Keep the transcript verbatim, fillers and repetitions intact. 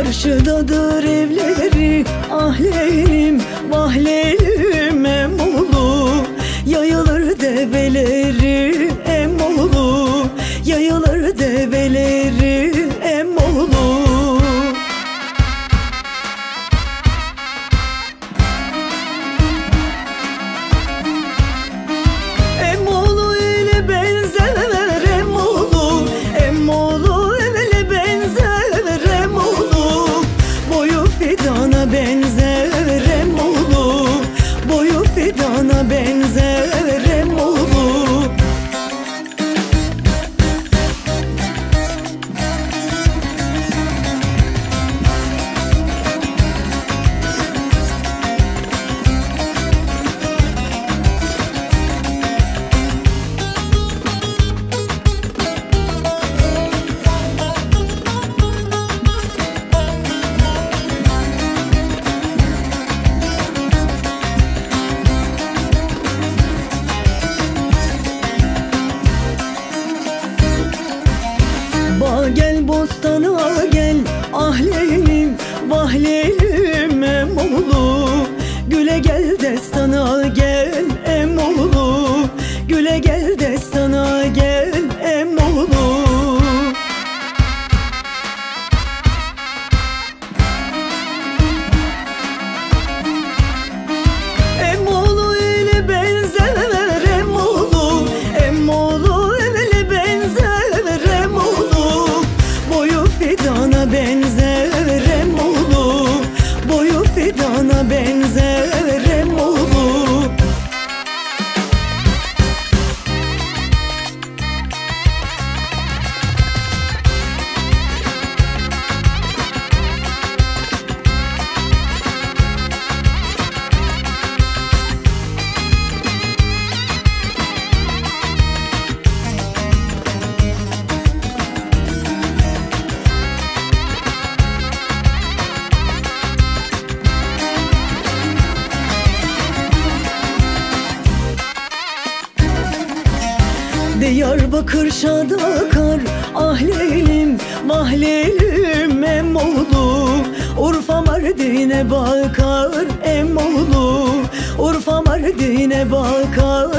Karşıdadır evleri, ah leylim, vah leylim Emoğlu. Yayılır develeri Emoğlu, yayılır develeri Emoğlu. Emoğlu ile benzer Emoğlu, Emoğlu ile benzer Emoğlu. Boyu fidana benzer Emoğlu, boyu fidana benzer Emoğlu. Bağ gel bostana gel, ah leylim, vah leylim Emoğlu. Güle gel destana gel Emoğlu, güle gel destana gel Emoğlu. Emoğlu ile benzer Emoğlu, Emoğlu ile benzer Emoğlu. Boyu fidana benzer Emoğlu, boyu fidana benzer Emoğlu. Diyarbakır şad akar, ah leylim, vah leylim Emoğlu. Urfa Mardin'e bakar Emoğlu, Urfa Mardin'e bakar